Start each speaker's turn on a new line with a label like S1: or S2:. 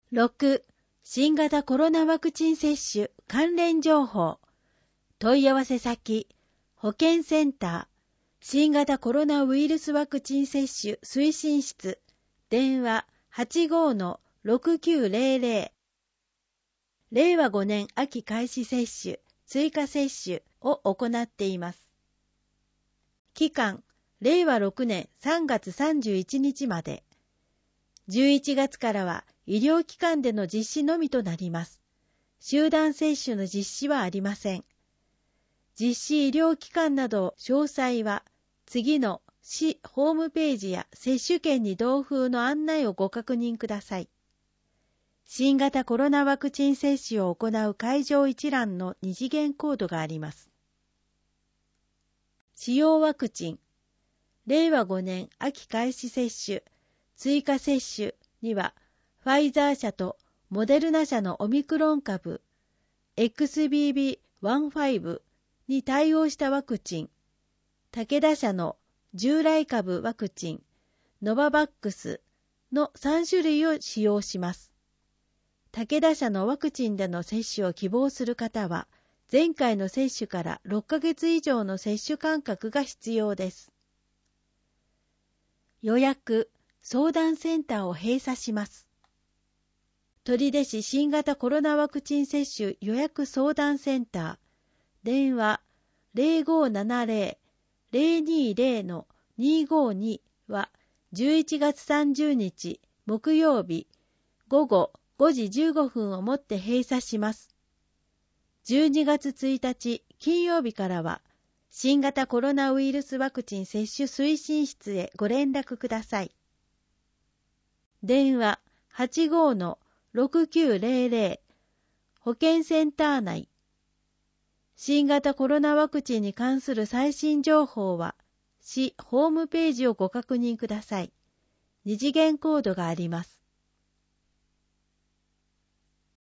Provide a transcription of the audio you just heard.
S1: 6. 新型コロナワクチン接種関連情報。問い合わせ先、保健センター、新型コロナウイルスワクチン接種推進室、電話 85-6900。令和5年秋開始接種、追加接種を行っています。期間、令和6年3月31日まで。11月からは医療機関での実施のみとなります。集団接種の実施はありません。実施医療機関など詳細は次の市ホームページや接種券に同封の案内をご確認ください。新型コロナワクチン接種を行う会場一覧の二次元コードがあります。使用ワクチン。令和5年秋開始接種、追加接種には、ファイザー社とモデルナ社のオミクロン株 XBB.1.5 に対応したワクチン、武田社の従来株ワクチン、ノババックスの3種類を使用します。武田社のワクチンでの接種を希望する方は、前回の接種から6ヶ月以上の接種間隔が必要です。予約、相談センターを閉鎖します。取手市新型コロナワクチン接種予約相談センター、電話 0570-020-252 は11月30日木曜日午後5時15分をもって閉鎖します。12月1日金曜日からは新型コロナウイルスワクチン接種推進室へご連絡ください。電話 85-6900 保健センター内。新型コロナワクチンに関する最新情報は市ホームページをご確認ください。二次元コードがあります。